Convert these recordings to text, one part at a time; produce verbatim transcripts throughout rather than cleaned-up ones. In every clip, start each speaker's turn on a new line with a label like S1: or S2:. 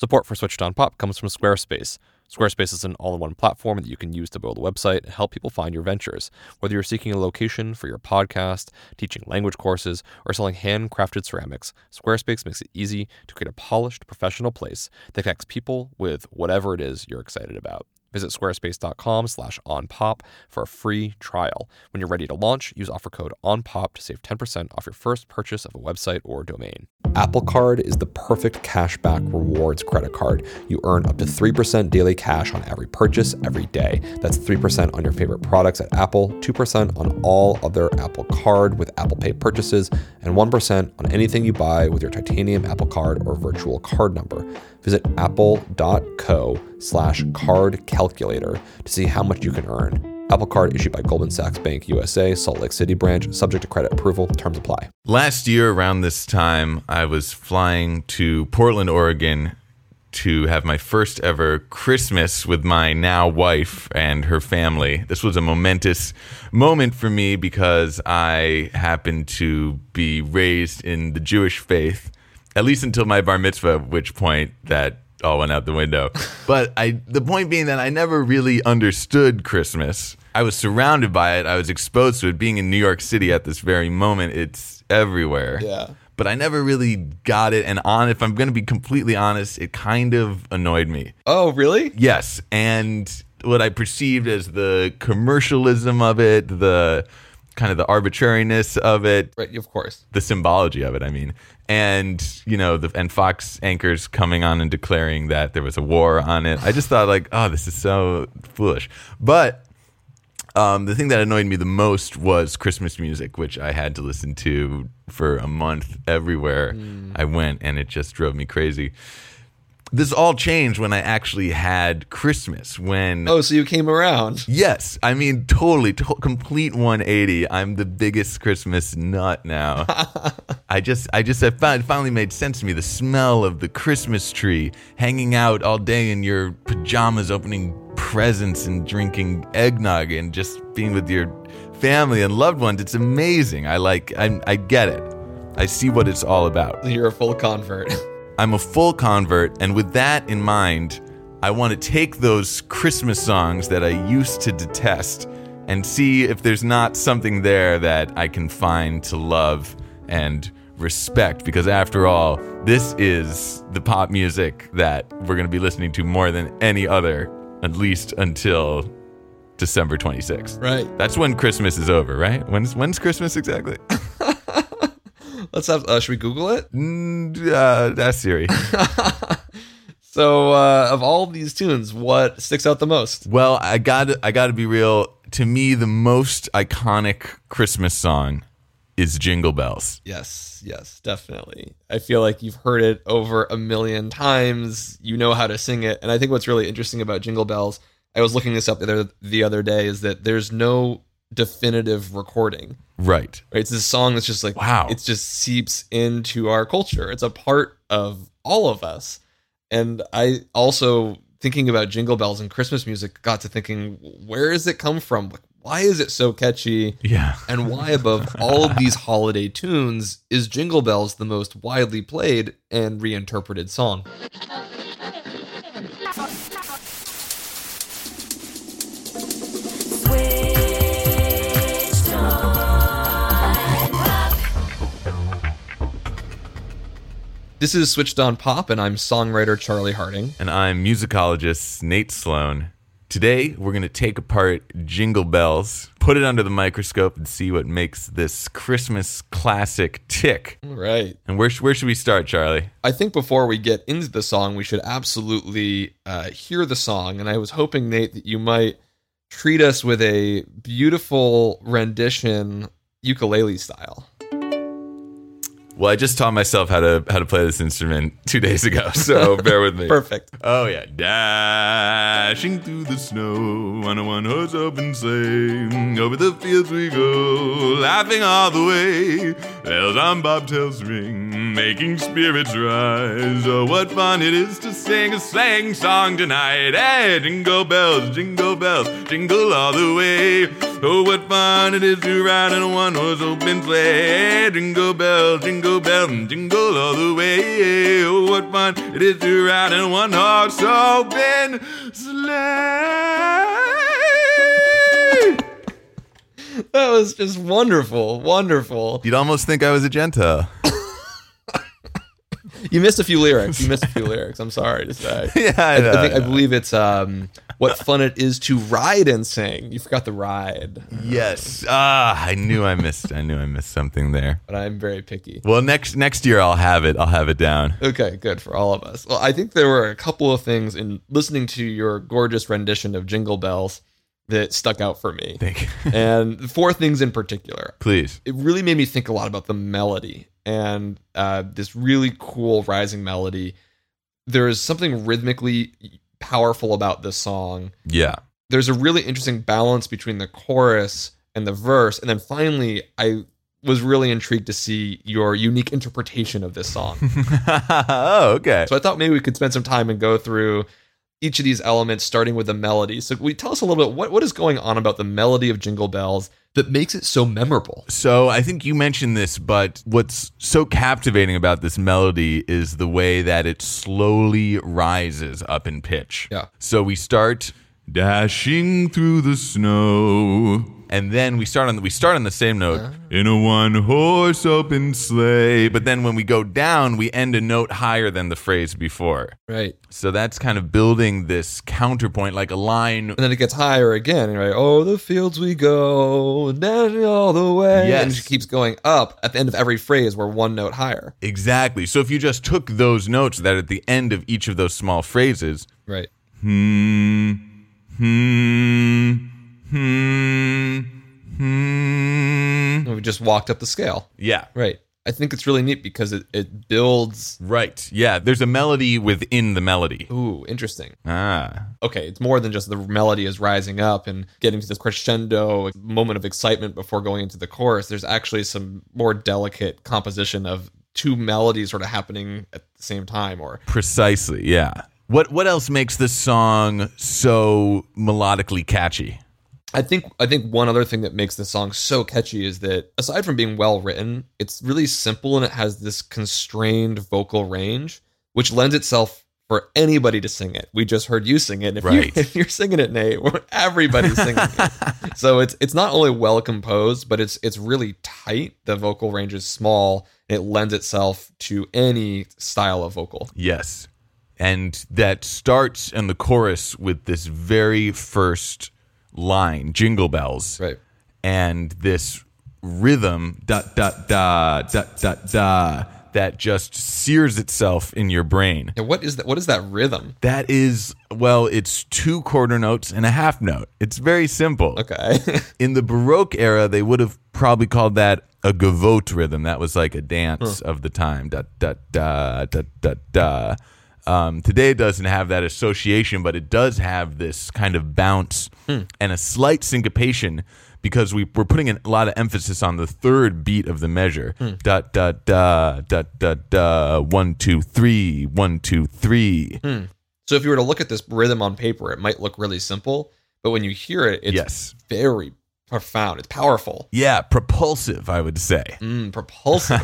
S1: Support for Switched on Pop comes from Squarespace. Squarespace is an all-in-one platform that you can use to build a website and help people find your ventures. Whether you're seeking a location for your podcast, teaching language courses, or selling handcrafted ceramics, Squarespace makes it easy to create a polished, professional place that connects people with whatever it is you're excited about. Visit squarespace.com slash onpop for a free trial. When you're ready to launch, use offer code ONPOP to save ten percent off your first purchase of a website or domain. Apple Card is the perfect cashback rewards credit card. You earn up to three percent daily cash on every purchase every day. That's three percent on your favorite products at Apple, two percent on all other Apple Card with Apple Pay purchases, and one percent on anything you buy with your titanium Apple Card or virtual card number. Visit apple.co slash card calculator to see how much you can earn. Apple Card issued by Goldman Sachs Bank U S A, Salt Lake City branch, subject to credit approval. Terms apply.
S2: Last year around this time, I was flying to Portland, Oregon to have my first ever Christmas with my now wife and her family. This was a momentous moment for me because I happened to be raised in the Jewish faith, at least until my bar mitzvah, at which point that all went out the window. But I, the point being that I never really understood Christmas. I was surrounded by it. I was exposed to it. Being in New York City at this very moment, it's everywhere.
S1: Yeah.
S2: But I never really got it. And on, if I'm going to be completely honest, it kind of annoyed me.
S1: Oh, really?
S2: Yes. And what I perceived as the commercialism of it, the kind of the arbitrariness of it.
S1: Right, of course.
S2: The symbology of it, I mean. And, you know, the and Fox anchors coming on and declaring that there was a war on it. I just thought, like, oh, this is so foolish. But um, the thing that annoyed me the most was Christmas music, which I had to listen to for a month everywhere mm. I went, and it just drove me crazy. This all changed when I actually had Christmas. When
S1: oh, so you came around?
S2: Yes, I mean totally, to- complete one eighty. I'm the biggest Christmas nut now. I just, I just, I found, it finally made sense to me. The smell of the Christmas tree, hanging out all day in your pajamas, opening presents and drinking eggnog, and just being with your family and loved ones. It's amazing. I like, I, I get it. I see what it's all about.
S1: You're a full convert.
S2: I'm a full convert, and with that in mind, I want to take those Christmas songs that I used to detest and see if there's not something there that I can find to love and respect, because after all, this is the pop music that we're going to be listening to more than any other, at least until December twenty-sixth.
S1: Right.
S2: That's when Christmas is over, right? When's when's Christmas exactly?
S1: Let's have, uh, should we Google it?
S2: Mm, uh, that's Siri.
S1: So, uh, of all these tunes, what sticks out the most?
S2: Well, I got I got to be real. To me, the most iconic Christmas song is Jingle Bells.
S1: Yes, yes, definitely. I feel like you've heard it over a million times. You know how to sing it. And I think what's really interesting about Jingle Bells, I was looking this up the other, the other day, is that there's no definitive recording.
S2: Right.
S1: Right. It's this song that's just like,
S2: wow.
S1: It just seeps into our culture. It's a part of all of us. And I also, thinking about Jingle Bells and Christmas music, got to thinking, where does it come from? Like, why is it so catchy?
S2: Yeah.
S1: And why, above all of these holiday tunes, is Jingle Bells the most widely played and reinterpreted song? This is Switched on Pop, and I'm songwriter Charlie Harding.
S2: And I'm musicologist Nate Sloan. Today, we're going to take apart Jingle Bells, put it under the microscope, and see what makes this Christmas classic tick.
S1: Right.
S2: And where, where should we start, Charlie?
S1: I think before we get into the song, we should absolutely uh, hear the song. And I was hoping, Nate, that you might treat us with a beautiful rendition, ukulele style.
S2: Well, I just taught myself how to how to play this instrument two days ago, so bear with me.
S1: Perfect.
S2: Oh, yeah. Dashing through the snow on a one-horse open sleigh, over the fields we go, laughing all the way. Bells on bobtails ring, making spirits rise. Oh, what fun it is to sing a sleighing song tonight. Hey, jingle bells, jingle bells, jingle all the way. Oh, what fun it is to ride in a one-horse open sleigh. Hey, jingle bells, jingle jingle bell, jingle all the way. Oh, what fun it is to ride in one horse open sleigh.
S1: That was just wonderful, wonderful.
S2: You'd almost think I was a Gentile.
S1: You missed a few lyrics. You missed a few lyrics. I'm sorry to say.
S2: Yeah, I,
S1: I,
S2: know,
S1: I, think,
S2: I,
S1: I
S2: know.
S1: believe it's um, what fun it is to ride and sing. You forgot the ride.
S2: Yes. Ah, I knew I missed. I knew I missed something there.
S1: But I'm very picky.
S2: Well, next next year I'll have it. I'll have it down.
S1: Okay, good for all of us. Well, I think there were a couple of things in listening to your gorgeous rendition of Jingle Bells that stuck out for me.
S2: Thank you.
S1: And four things in particular.
S2: Please.
S1: It really made me think a lot about the melody and uh, this really cool rising melody. There is something rhythmically powerful about this song.
S2: Yeah.
S1: There's a really interesting balance between the chorus and the verse. And then finally, I was really intrigued to see your unique interpretation of this song.
S2: Oh, okay.
S1: So I thought maybe we could spend some time and go through each of these elements, starting with the melody. So we tell us a little bit, what, what is going on about the melody of Jingle Bells that makes it so memorable?
S2: So I think you mentioned this, but what's so captivating about this melody is the way that it slowly rises up in pitch.
S1: Yeah.
S2: So we start dashing through the snow, and then we start on the, we start on the same note
S1: Uh.
S2: in a one horse open sleigh. But then when we go down, we end a note higher than the phrase before.
S1: Right.
S2: So that's kind of building this counterpoint, like a line.
S1: And then it gets higher again. And you're like, oh, the fields we go, dashing all the way.
S2: Yes.
S1: And it keeps going up at the end of every phrase. We're one note higher.
S2: Exactly. So if you just took those notes that at the end of each of those small phrases,
S1: Right.
S2: hmm, hmm, hmm, hmm.
S1: And we just walked up the scale.
S2: Yeah.
S1: Right. I think it's really neat because it, it builds.
S2: Right. Yeah. There's a melody within the melody.
S1: Ooh, interesting.
S2: Ah.
S1: Okay, it's more than just the melody is rising up and getting to this crescendo moment of excitement before going into the chorus. There's actually some more delicate composition of two melodies sort of happening at the same time. Or
S2: Precisely. Yeah. What What else makes this song so melodically catchy?
S1: I think I think one other thing that makes this song so catchy is that aside from being well written, it's really simple and it has this constrained vocal range, which lends itself for anybody to sing it. We just heard you sing it. If,
S2: Right.
S1: you, if you're singing it, Nate, everybody's singing it. So it's it's not only well composed, but it's it's really tight. The vocal range is small. And it lends itself to any style of vocal.
S2: Yes. And that starts in the chorus with this very first line, Jingle Bells.
S1: Right.
S2: And this rhythm, da da da da da da, that just sears itself in your brain.
S1: And what is that? What is that rhythm?
S2: That is, well, it's two quarter notes and a half note. It's very simple.
S1: Okay.
S2: In the Baroque era, they would have probably called that a gavotte rhythm. That was like a dance
S1: Huh.
S2: of the time. Da da da da da da. Um, today it doesn't have that association, but it does have this kind of bounce and a slight syncopation because we, we're putting a lot of emphasis on the third beat of the measure. Da da da da da da. One two three. One two three.
S1: So if you were to look at this rhythm on paper, it might look really simple, but when you hear it, it's
S2: Yes.
S1: very profound. It's powerful.
S2: Yeah, propulsive, I would say.
S1: Mm, propulsive.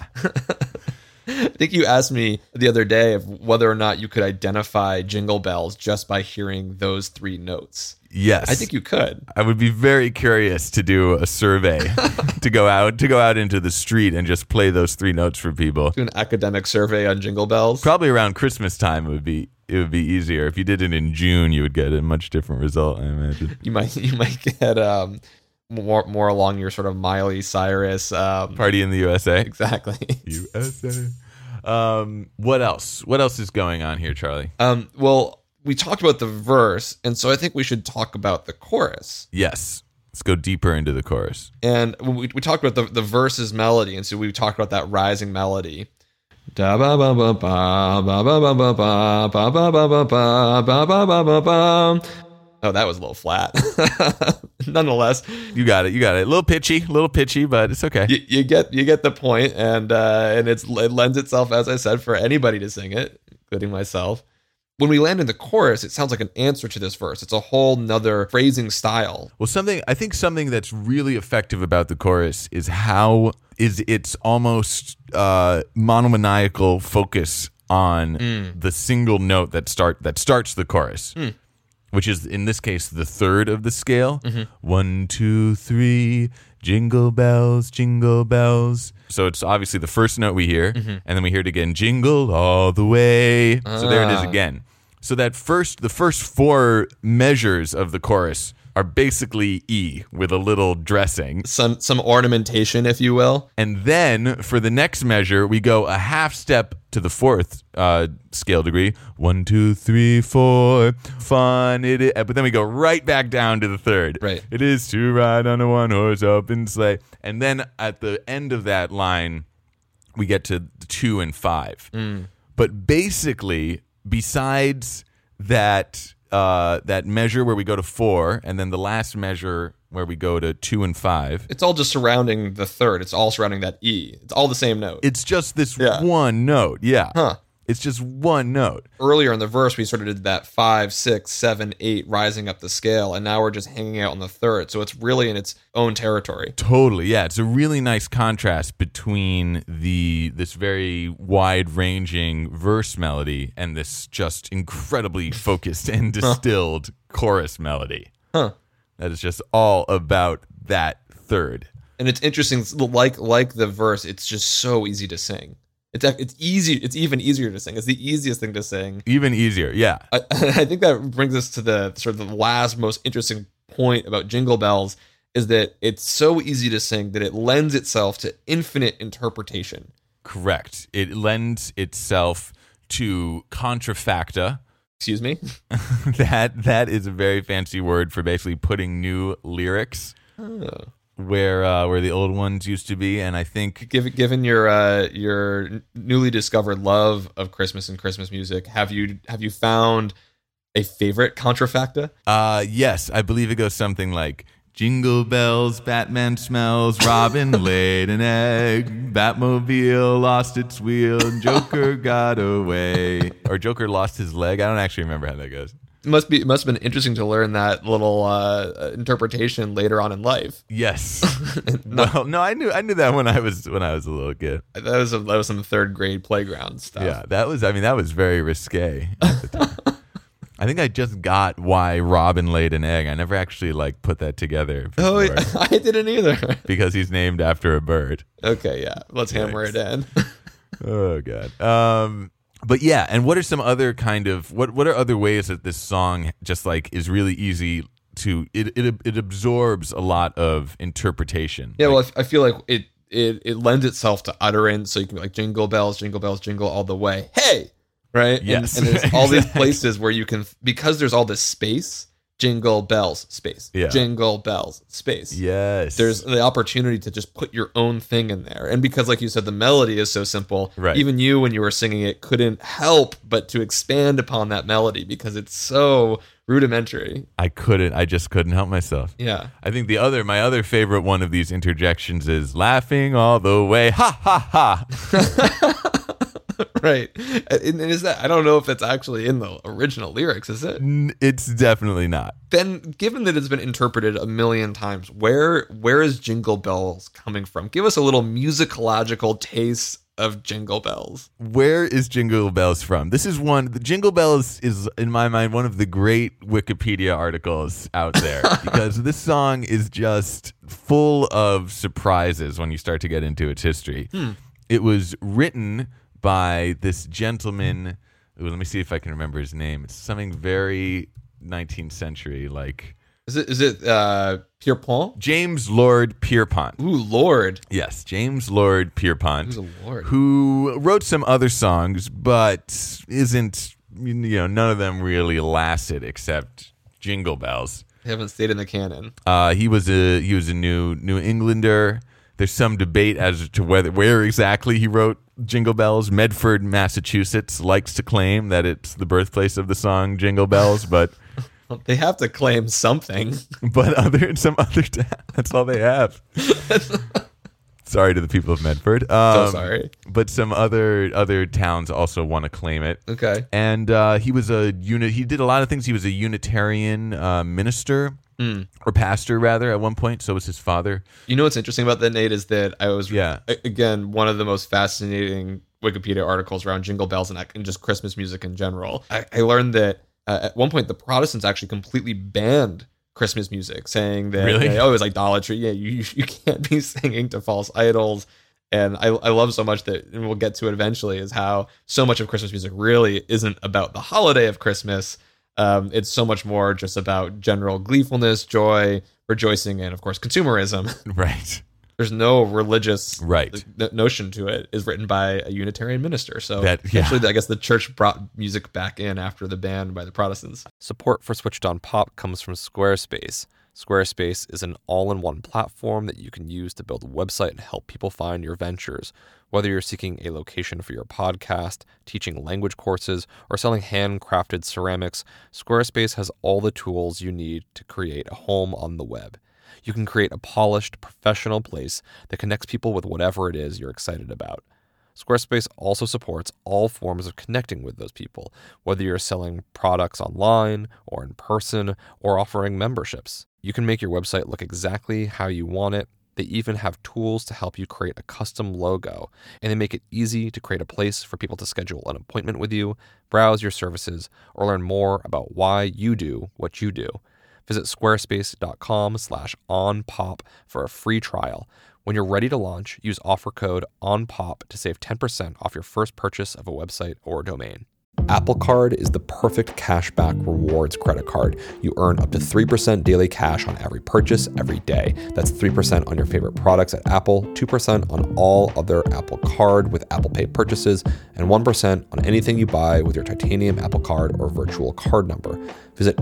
S1: I think you asked me the other day of whether or not you could identify Jingle Bells just by hearing those three notes.
S2: Yes,
S1: I think you could.
S2: I would be very curious to do a survey, to go out to go out into the street and just play those three notes for people.
S1: Do an academic survey on Jingle Bells.
S2: Probably around Christmas time it would be it would be easier. If you did it in June, you would get a much different result, I imagine.
S1: You might you might get um more more along your sort of Miley Cyrus um,
S2: Party in the U S A.
S1: exactly.
S2: U S A. Um, what else? What else is going on here, Charlie?
S1: Um, well, we talked about the verse, and so I think we should talk about the chorus.
S2: Yes. Let's go deeper into the chorus.
S1: And we, we talked about the, the verse's melody, and so we talked about that rising melody. Da ba ba ba ba ba ba ba ba ba ba ba ba ba ba ba ba ba ba ba. Oh, that was a little flat. Nonetheless,
S2: You got it. You got it. A little pitchy, a little pitchy, but it's okay.
S1: you, you get you get the point, and uh, and it's it lends itself, as I said, for anybody to sing it, including myself. When we land in the chorus, it sounds like an answer to this verse. It's a whole nother phrasing style.
S2: Well, something I think something that's really effective about the chorus is how is its almost uh, monomaniacal focus on
S1: Mm.
S2: the single note that start that starts the chorus,
S1: Mm.
S2: which is in this case the third of the scale.
S1: Mm-hmm.
S2: One, two, three, jingle bells, jingle bells. So it's obviously the first note we hear,
S1: Mm-hmm.
S2: and then we hear it again, jingle all the way. So there it is
S1: Ah.
S2: again. So that first, the first four measures of the chorus are basically E with a little dressing.
S1: Some some ornamentation, if you will.
S2: And then for the next measure, we go a half step to the fourth uh, scale degree. One, two, three, four. Fun it is. But then we go right back down to the third.
S1: Right.
S2: It is to ride on a one horse open sleigh. And then at the end of that line, we get to two and five.
S1: Mm.
S2: But basically, besides that uh, that measure where we go to four, and then the last measure where we go to two and five,
S1: It's all just surrounding the third. It's all surrounding that E. It's all the same note.
S2: it's just this
S1: Yeah.
S2: one note. Yeah.
S1: Huh.
S2: It's just one note.
S1: Earlier in the verse, we sort of did that five, six, seven, eight, rising up the scale, and now we're just hanging out on the third. So it's really in its own territory.
S2: Totally. Yeah. It's a really nice contrast between the this very wide-ranging verse melody and this just incredibly focused and distilled chorus melody.
S1: Huh.
S2: That is just all about that third.
S1: And it's interesting, like like the verse, it's just so easy to sing. It's it's easy. It's even easier to sing. It's the easiest thing to sing.
S2: Even easier. Yeah.
S1: I, I think that brings us to the sort of the last most interesting point about Jingle Bells is that it's so easy to sing that it lends itself to infinite interpretation.
S2: Correct. It lends itself to contrafacta.
S1: Excuse me?
S2: that that is a very fancy word for basically putting new lyrics
S1: Oh.
S2: where uh, where the old ones used to be, and I think
S1: Given given your uh, your newly discovered love of Christmas and Christmas music, have you have you found a favorite contrafacta?
S2: uh, yes, I believe it goes something like Jingle bells, Batman smells, Robin laid an egg, Batmobile lost its wheel, Joker got away, or Joker lost his leg. I don't actually remember how that goes.
S1: It must be it must have been interesting to learn that little uh, interpretation later on in life.
S2: Yes. Well, no, I knew I knew that when I was when I was a little kid.
S1: That was that was some third grade playground stuff.
S2: Yeah, that was. I mean, that was very risque at the time. I think I just got why Robin laid an egg. I never actually like put that together.
S1: Oh,
S2: before,
S1: I didn't either.
S2: because he's named after a bird.
S1: Okay, yeah. Let's hammer
S2: Yikes.
S1: it in.
S2: Oh god. Um, but yeah, and what are some other kind of what what are other ways that this song just like is really easy to it it it absorbs a lot of interpretation.
S1: Yeah,
S2: Like,
S1: well, I feel like it it it lends itself to utterance, so you can be like jingle bells, jingle bells, jingle all the way. Hey, right?
S2: Yes,
S1: And, and there's all these
S2: exactly.
S1: places where you can, because there's all this space. Jingle bells, space.
S2: Yeah.
S1: Jingle bells, space.
S2: yes.
S1: There's the opportunity to just put your own thing in there. And because, like you said, the melody is so simple,
S2: Right.
S1: even you, when you were singing it, couldn't help but to expand upon that melody because it's so rudimentary.
S2: I couldn't. I just couldn't help myself.
S1: Yeah.
S2: I think the other, my other favorite one of these interjections is laughing all the way. Ha ha ha.
S1: Right. And is that, I don't know if that's actually in the original lyrics, is it?
S2: N- It's definitely not.
S1: Then, given that it's been interpreted a million times, where where is Jingle Bells coming from? Give us a little musicological taste of Jingle Bells.
S2: Where is Jingle Bells from? This is one, the Jingle Bells is, in my mind, one of the great Wikipedia articles out there because this song is just full of surprises when you start to get into its history.
S1: Hmm.
S2: It was written by this gentleman. Ooh, let me see if I can remember his name. It's something very nineteenth century, like
S1: Is it is it uh, Pierpont?
S2: James Lord Pierpont.
S1: Ooh, Lord.
S2: Yes, James Lord Pierpont.
S1: Who's a lord?
S2: Who wrote some other songs, but isn't, you know, none of them really lasted except Jingle Bells.
S1: They haven't stayed in the canon.
S2: Uh, he was a he was a New New Englander. There's some debate as to whether where exactly he wrote Jingle Bells. Medford, Massachusetts, likes to claim that it's the birthplace of the song Jingle Bells, but
S1: They have to claim something.
S2: but other some other ta- that's all they have. Sorry to the people of Medford. Um,
S1: So sorry.
S2: But some other other towns also want to claim it.
S1: Okay.
S2: And uh, he was a unit. He did a lot of things. He was a Unitarian uh, minister.
S1: Mm.
S2: or pastor rather at one point. So was his father.
S1: You know what's interesting about that, Nate, is that I was,
S2: Yeah.
S1: again, one of the most fascinating Wikipedia articles around Jingle Bells and, and just Christmas music in general. I, I learned that uh, at one point the Protestants actually completely banned Christmas music, saying that
S2: Really?
S1: you know, oh, it was idolatry. Yeah, you you can't be singing to false idols. And I, I love so much that, and we'll get to it eventually, is how so much of Christmas music really isn't about the holiday of Christmas. Um, it's so much more just about general gleefulness, joy, rejoicing, and of course consumerism.
S2: Right.
S1: There's no religious
S2: Right.
S1: n- notion to it. Is written by a Unitarian minister. So
S2: That- yeah.
S1: actually, I guess the church brought music back in after the ban by the Protestants. Support for Switched on Pop comes from Squarespace. Squarespace is an all-in-one platform that you can use to build a website and help people find your ventures. Whether you're seeking a location for your podcast, teaching language courses, or selling handcrafted ceramics, Squarespace has all the tools you need to create a home on the web. You can create a polished, professional place that connects people with whatever it is you're excited about. Squarespace also supports all forms of connecting with those people, whether you're selling products online or in person or offering memberships. You can make your website look exactly how you want it. They even have tools to help you create a custom logo, and they make it easy to create a place for people to schedule an appointment with you, browse your services, or learn more about why you do what you do. Visit squarespace.com slash onpop for a free trial. When you're ready to launch, use offer code ONPOP to save ten percent off your first purchase of a website or domain. Apple Card is the perfect cashback rewards credit card. You earn up to three percent daily cash on every purchase every day. That's three percent on your favorite products at Apple, two percent on all other Apple Card with Apple Pay purchases, and one percent on anything you buy with your titanium Apple Card or virtual card number. Visit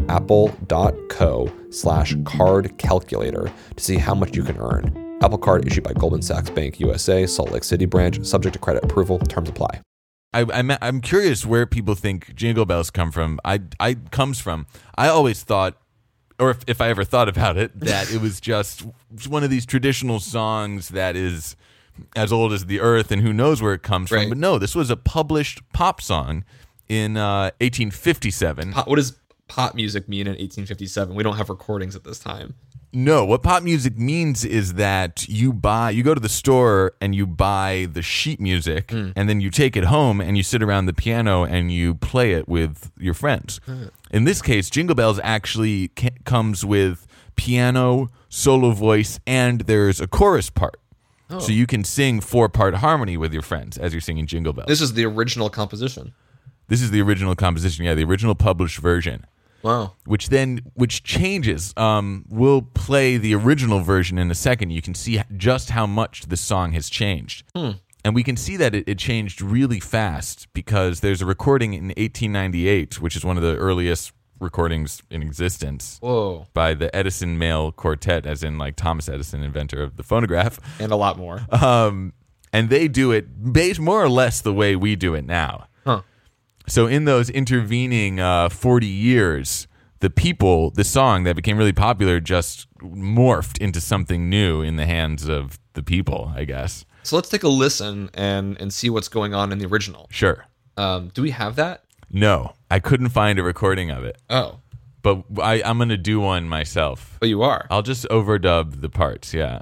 S1: apple.co slash card calculator to see how much you can earn. Apple Card issued by Goldman Sachs Bank U S A, Salt Lake City branch, subject to credit approval. Terms apply.
S2: I, I'm I'm curious where people think Jingle Bells come from. I I comes from. I always thought, or if, if I ever thought about it, that it was just one of these traditional songs that is as old as the earth, and who knows where it comes
S1: Right.
S2: from. But no, this was a published pop song in uh, eighteen fifty-seven.
S1: Pop, what does pop music mean in eighteen fifty-seven? We don't have recordings at this time.
S2: No, what pop music means is that you buy, you go to the store and you buy the sheet music,
S1: Mm.
S2: and then you take it home and you sit around the piano and you play it with your friends.
S1: Mm.
S2: In this case, Jingle Bells actually ca- comes with piano, solo voice, and there's a chorus part.
S1: Oh.
S2: So you can sing four-part harmony with your friends as you're singing Jingle Bells.
S1: This is the original composition.
S2: This is the original composition, yeah, the original published version.
S1: Wow.
S2: Which then, which changes. Um, we'll play the original version in a second. You can see just how much the song has changed.
S1: Hmm.
S2: And we can see that it, it changed really fast because there's a recording in eighteen ninety-eight, which is one of the earliest recordings in existence.
S1: Whoa.
S2: By the Edison Male Quartet, as in like Thomas Edison, inventor of the phonograph.
S1: And a lot more.
S2: Um, and they do it based more or less the way we do it now.
S1: Huh.
S2: So in those intervening uh, forty years, the people, the song that became really popular just morphed into something new in the hands of the people, I guess.
S1: So let's take a listen and, and see what's going on in the original.
S2: Sure.
S1: Um, do we have that?
S2: No, I couldn't find a recording of it,
S1: Oh,
S2: but I, I'm going to do one myself.
S1: but you are.
S2: I'll just overdub the parts, yeah.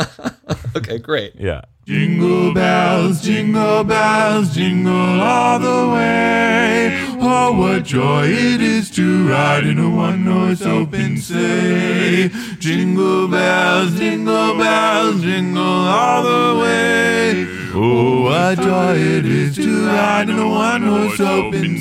S1: Okay, great.
S2: Yeah.
S3: Jingle bells, jingle bells, jingle all the way. Oh, what joy it is to ride in a one-horse open sleigh. Jingle bells, jingle bells, jingle all the way. Oh, what joy it is to ride in a one-horse open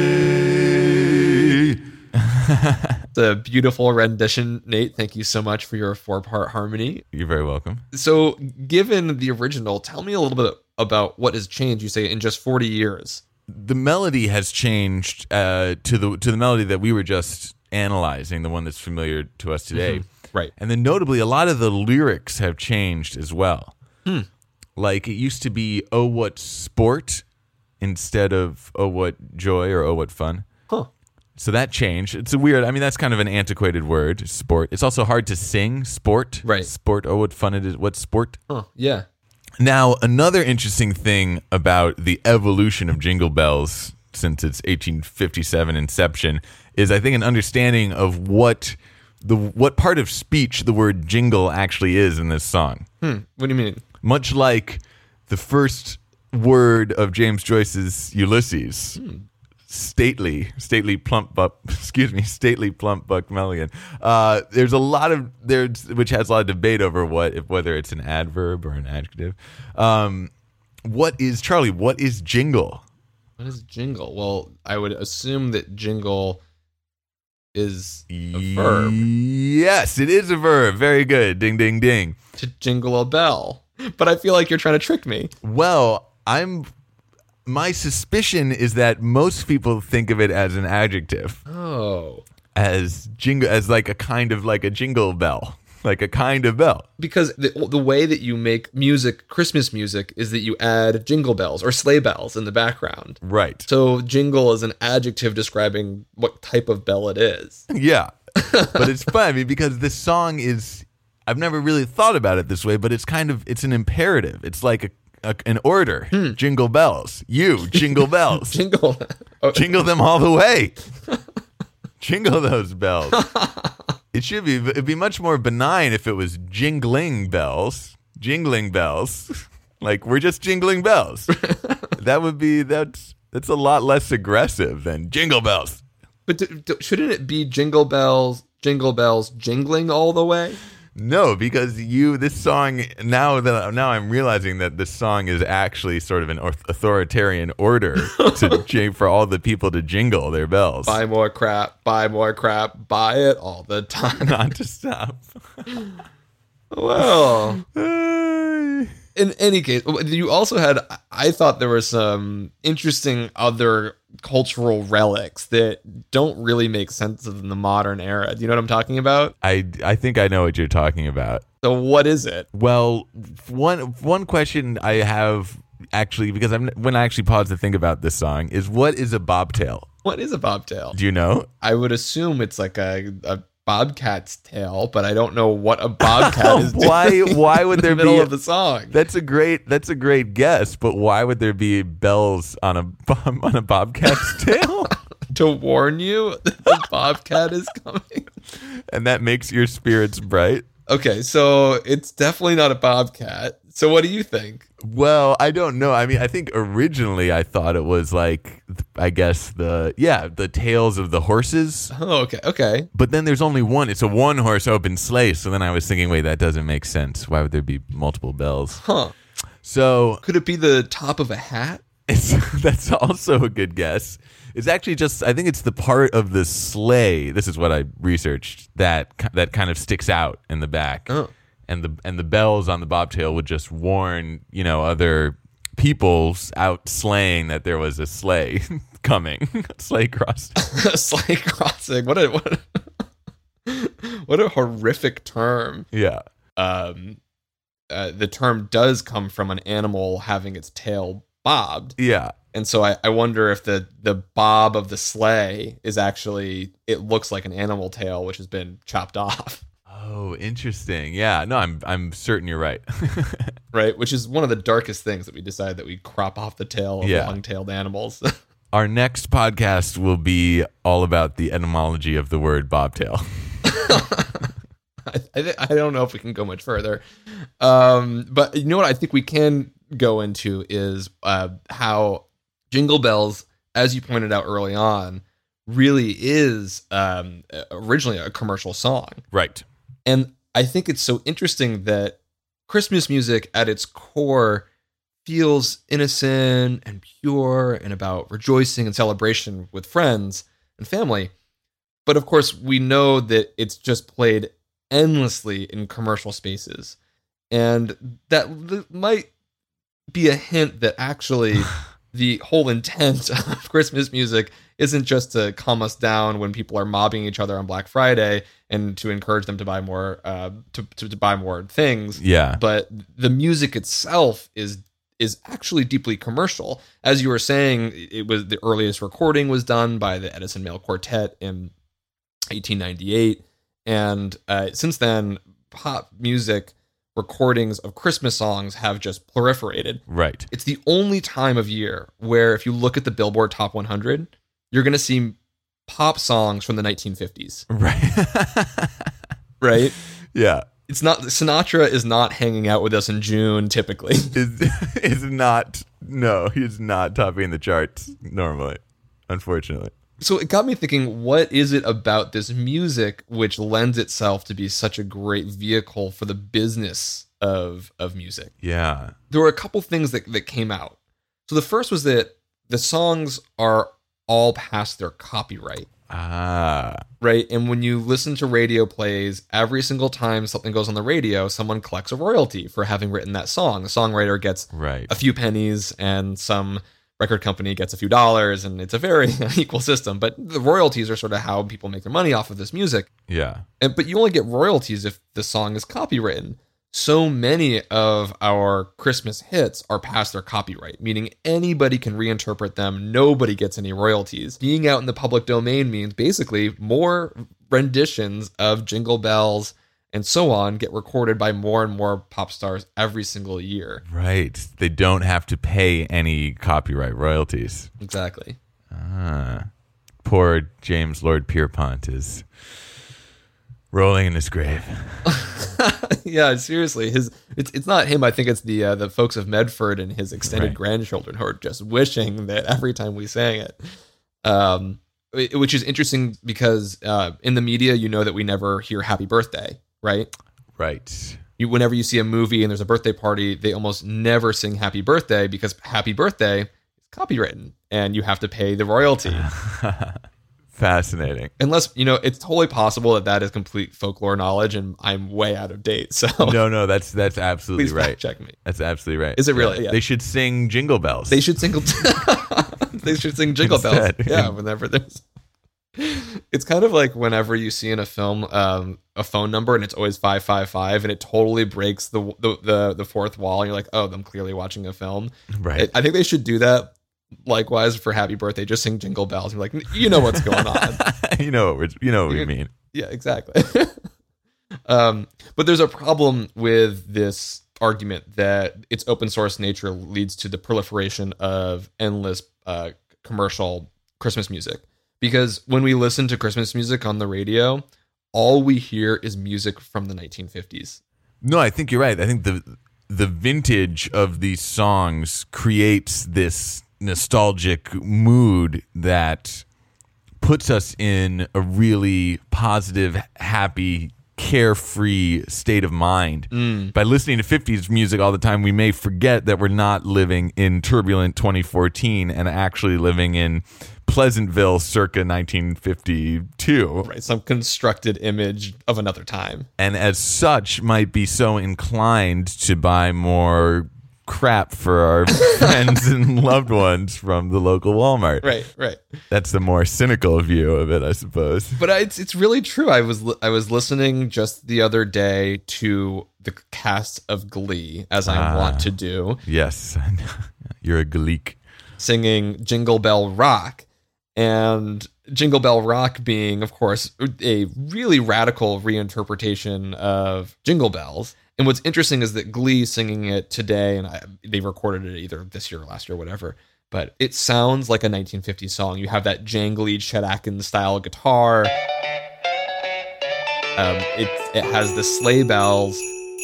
S3: sleigh.
S1: It's a beautiful rendition, Nate. Thank you so much for your four-part harmony.
S2: You're very welcome.
S1: So, given the original, tell me a little bit about what has changed, you say, in just forty years.
S2: The melody has changed uh, to the to the melody that we were just analyzing, the one that's familiar to us today.
S1: Right.
S2: And then notably, a lot of the lyrics have changed as well.
S1: Hmm.
S2: Like it used to be, oh, what sport instead of, oh, what joy or oh, what fun.
S1: Huh.
S2: So that changed. It's a weird, I mean, that's kind of an antiquated word, sport. It's also hard to sing, sport.
S1: Right.
S2: Sport, oh, what fun it is. What sport?
S1: Huh. Yeah.
S2: Now, another interesting thing about the evolution of Jingle Bells since its eighteen fifty-seven inception is, I think, an understanding of what the what part of speech the word jingle actually is in this song.
S1: Hmm. What do you mean?
S2: Much like the first word of James Joyce's Ulysses. Hmm. Stately, stately plump buck, excuse me, stately plump buck Melian. Uh, there's a lot of there's which has a lot of debate over what if whether it's an adverb or an adjective. Um, what is Charlie? What is jingle?
S1: What is jingle? Well, I would assume that jingle is a verb.
S2: Yes, it is a verb. Very good. Ding, ding, ding.
S1: To jingle a bell. But I feel like you're trying to trick me.
S2: Well, I'm. My suspicion is that most people think of it as an adjective.
S1: Oh.
S2: As jingle, as like a kind of like a jingle bell, like a kind of bell.
S1: Because the the way that you make music, Christmas music, is that you add jingle bells or sleigh bells in the background.
S2: Right.
S1: So jingle is an adjective describing what type of bell it is.
S2: Yeah. But it's funny because this song is, I've never really thought about it this way, but it's kind of, it's an imperative. It's like a A, an order. Hmm. Jingle bells. You jingle bells.
S1: Jingle. Oh.
S2: Jingle them all the way. Jingle those bells. It should be. It'd be much more benign if it was jingling bells. Jingling bells. Like we're just jingling bells. That would be. That's that's a lot less aggressive than jingle bells.
S1: But do, do, shouldn't it be jingle bells? Jingle bells jingling all the way?
S2: No, because you this song now that now I'm realizing that this song is actually sort of an authoritarian order to for all the people to jingle their bells.
S1: Buy more crap, buy more crap, buy it all the time.
S2: Not to stop.
S1: Well, in any case, you also had, I thought there were some interesting other cultural relics that don't really make sense in the modern era. Do you know what I'm talking about?
S2: I, I think I know what you're talking about.
S1: So what is it?
S2: Well, one one question I have actually, because I'm when I actually pause to think about this song, is what is a bobtail?
S1: What is a bobtail?
S2: Do you know?
S1: I would assume it's like a, a bobcat's tail, but I don't know what a bobcat is doing.
S2: Why why would there
S1: in the middle
S2: be
S1: of the song?
S2: That's a great that's a great guess, but why would there be bells on a on a bobcat's tail?
S1: To warn you that the bobcat is coming.
S2: And that makes your spirits bright.
S1: Okay, so it's definitely not a bobcat. So what do you think?
S2: Well, I don't know. I mean, I think originally I thought it was like, I guess the, yeah, the tails of the horses.
S1: Oh, okay, okay.
S2: But then there's only one. It's a one horse open sleigh. So then I was thinking, wait, that doesn't make sense. Why would there be multiple bells?
S1: Huh.
S2: So.
S1: Could it be the top of a hat?
S2: It's, that's also a good guess. It's actually just, I think it's the part of the sleigh, this is what I researched, that that kind of sticks out in the back.
S1: Oh.
S2: And the and the bells on the bobtail would just warn, you know, other peoples out sleighing that there was a sleigh coming. Sleigh crossing.
S1: Sleigh crossing. What a what a, what a horrific term.
S2: Yeah.
S1: Um uh, the term does come from an animal having its tail bobbed.
S2: Yeah.
S1: And so I, I wonder if the, the bob of the sleigh is actually, it looks like an animal tail, which has been chopped off.
S2: Oh, interesting. Yeah, no, I'm I'm certain you're right.
S1: Right, which is one of the darkest things that we decide that we crop off the tail of
S2: yeah.
S1: long-tailed animals.
S2: Our next podcast will be all about the etymology of the word bobtail.
S1: I, I, I don't know if we can go much further. Um, but you know what I think we can go into is uh, how Jingle Bells, as you pointed out early on, really is um, originally a commercial song.
S2: Right.
S1: And I think it's so interesting that Christmas music at its core feels innocent and pure and about rejoicing and celebration with friends and family. But of course, we know that it's just played endlessly in commercial spaces. And that might be a hint that actually the whole intent of Christmas music isn't just to calm us down when people are mobbing each other on Black Friday and to encourage them to buy more uh, to, to, to buy more things.
S2: Yeah.
S1: But the music itself is is actually deeply commercial. As you were saying, it was the earliest recording was done by the Edison Male Quartet in eighteen ninety-eight. And uh, since then, pop music recordings of Christmas songs have just proliferated.
S2: Right.
S1: It's the only time of year where if you look at the Billboard Top one hundred, you're going to see pop songs from the nineteen fifties.
S2: Right.
S1: Right?
S2: Yeah.
S1: It's not Sinatra is not hanging out with us in June typically.
S2: Is is not no, he's not topping the charts normally, unfortunately.
S1: So it got me thinking, what is it about this music which lends itself to be such a great vehicle for the business of of music?
S2: Yeah.
S1: There were a couple things that, that came out. So the first was that the songs are all past their copyright.
S2: Ah.
S1: Right. And when you listen to radio plays, every single time something goes on the radio, someone collects a royalty for having written that song. The songwriter gets
S2: Right.
S1: a few pennies and some record company gets a few dollars, and it's a very equal system. But the royalties are sort of how people make their money off of this music.
S2: Yeah.
S1: And, but you only get royalties if the song is copywritten. So many of our Christmas hits are past their copyright, meaning anybody can reinterpret them. Nobody gets any royalties. Being out in the public domain means basically more renditions of Jingle Bells and so on get recorded by more and more pop stars every single year.
S2: Right. They don't have to pay any copyright royalties.
S1: Exactly.
S2: Ah. Poor James Lord Pierpont is rolling in his grave.
S1: Yeah, seriously, his it's it's not him. I think it's the uh, the folks of Medford and his extended
S2: Right.
S1: grandchildren who are just wishing that every time we sang it. Um, it- which is interesting because uh, in the media, you know that we never hear "Happy Birthday," right?
S2: Right.
S1: You, whenever you see a movie and there's a birthday party, they almost never sing "Happy Birthday" because "Happy Birthday" is copywritten and you have to pay the royalty.
S2: Fascinating.
S1: Unless, you know, it's totally possible that that is complete folklore knowledge and I'm way out of date. So
S2: No, no, that's that's absolutely
S1: please
S2: right.
S1: fact check me.
S2: That's absolutely right.
S1: Is it really? Yeah.
S2: They should sing Jingle Bells.
S1: They should sing. They should sing Jingle Bells.
S2: Instead.
S1: Yeah, whenever there's. It's kind of like whenever you see in a film um, a phone number and it's always five five five, and it totally breaks the the the, the fourth wall, and you're like, oh, I'm clearly watching a film.
S2: Right.
S1: I, I think they should do that. Likewise for Happy Birthday, just sing Jingle Bells. And be like, you know what's going on.
S2: you know what we're, you know what we mean.
S1: Yeah, exactly. um, but there's a problem with this argument that its open source nature leads to the proliferation of endless uh, commercial Christmas music. Because when we listen to Christmas music on the radio, all we hear is music from the nineteen fifties.
S2: No, I think you're right. I think the the vintage of these songs creates this nostalgic mood that puts us in a really positive, happy, carefree state of mind.
S1: Mm.
S2: By listening to fifties music all the time, we may forget that we're not living in turbulent twenty fourteen and actually living in Pleasantville circa nineteen fifty-two.
S1: Right, some constructed image of another time.
S2: And as such might be so inclined to buy more crap for our friends and loved ones from the local Walmart.
S1: Right, right.
S2: That's the more cynical view of it, I suppose.
S1: But I, it's it's really true. I was li- I was listening just the other day to the cast of Glee, as I
S2: Ah.
S1: want to do,
S2: Yes, you're a gleek.
S1: singing Jingle Bell Rock. And Jingle Bell Rock being, of course, a really radical reinterpretation of Jingle Bells. And what's interesting is that Glee singing it today, and I, they recorded it either this year or last year, or whatever, but it sounds like a nineteen fifties song. You have that jangly Chet Atkins style guitar. Um, it, it has the sleigh bells.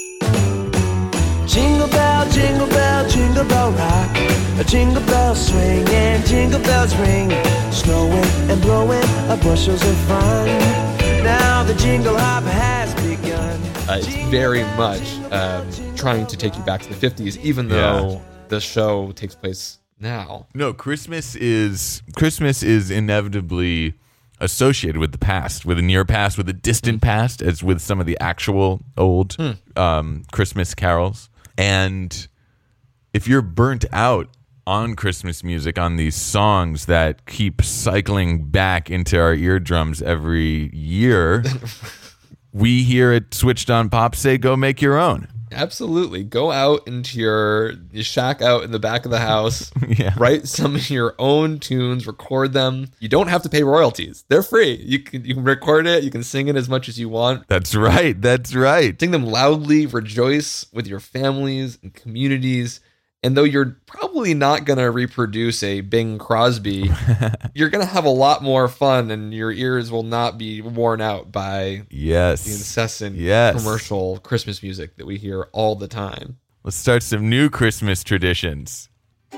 S4: Jingle bell, jingle bell, jingle bell rock. A jingle bell swing and jingle bells ring. Snowing and blowing a bushels of fun. Now the jingle hop has begun.
S1: Uh, it's very much um, trying to take you back to the fifties, even though
S2: Yeah.
S1: the show takes place now.
S2: No, Christmas is Christmas is inevitably associated with the past, with a near past, with a distant past, as with some of the actual old um, Christmas carols. And if you're burnt out on Christmas music, on these songs that keep cycling back into our eardrums every year, we here at Switched On Pop say, go make your own.
S1: Absolutely. Go out into your, your shack out in the back of the house,
S2: Yeah.
S1: write some of your own tunes, record them. You don't have to pay royalties. They're free. You can, you can record it. You can sing it as much as you want.
S2: That's right. That's right.
S1: Sing them loudly, rejoice with your families and communities, And though you're probably not going to reproduce a Bing Crosby, you're going to have a lot more fun, and your ears will not be worn out by
S2: yes.
S1: the incessant
S2: yes.
S1: commercial Christmas music that we hear all the time.
S2: Let's start some new Christmas traditions.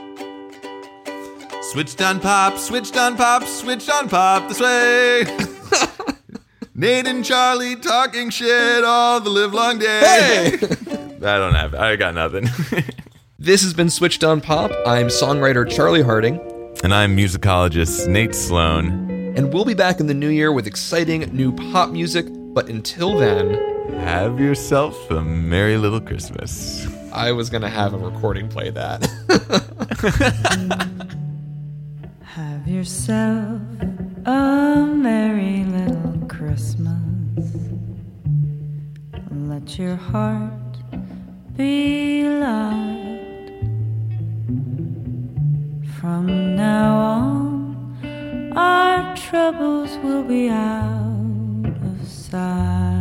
S2: Switched on pop, switched on pop, switched on pop this way. Nate and Charlie talking shit all the live long day.
S1: Hey!
S2: I don't have, I got nothing.
S1: This has been Switched on Pop. I'm songwriter Charlie Harding.
S2: And I'm musicologist Nate Sloan.
S1: And we'll be back in the new year with exciting new pop music. But until then,
S2: have yourself a merry little Christmas.
S1: I was going to have a recording play that.
S5: Have yourself a merry little Christmas. Let your heart be light. From now on, our troubles will be out of sight.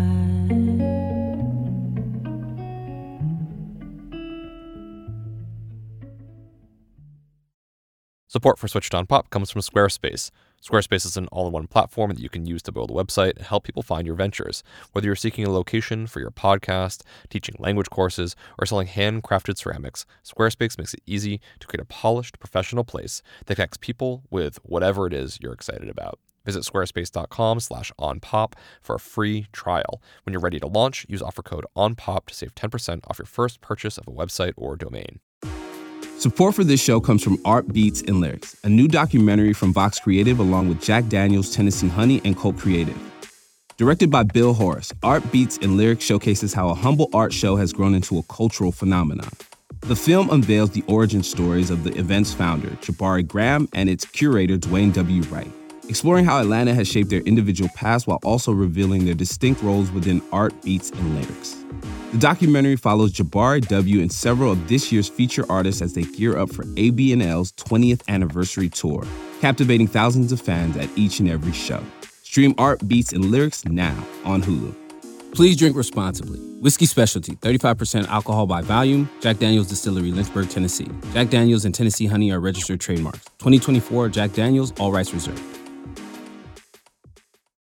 S1: Support for Switched on Pop comes from Squarespace. Squarespace is an all-in-one platform that you can use to build a website and help people find your ventures. Whether you're seeking a location for your podcast, teaching language courses, or selling handcrafted ceramics, Squarespace makes it easy to create a polished, professional place that connects people with whatever it is you're excited about. Visit squarespace.com slash onpop for a free trial. When you're ready to launch, use offer code ONPOP to save ten percent off your first purchase of a website or domain.
S6: Support for this show comes from Art Beats and Lyrics, a new documentary from Vox Creative along with Jack Daniels, Tennessee Honey, and Colt Creative. Directed by Bill Horace, Art Beats and Lyrics showcases how a humble art show has grown into a cultural phenomenon. The film unveils the origin stories of the event's founder, Jabari Graham, and its curator, Dwayne W. Wright, exploring how Atlanta has shaped their individual paths while also revealing their distinct roles within art, beats, and lyrics. The documentary follows Jabari W. and several of this year's feature artists as they gear up for A B and L's twentieth anniversary tour, captivating thousands of fans at each and every show. Stream Art, Beats, and Lyrics now on Hulu. Please drink responsibly. Whiskey Specialty, thirty-five percent alcohol by volume. Jack Daniels Distillery, Lynchburg, Tennessee. Jack Daniels and Tennessee Honey are registered trademarks. twenty twenty-four Jack Daniels, all rights reserved.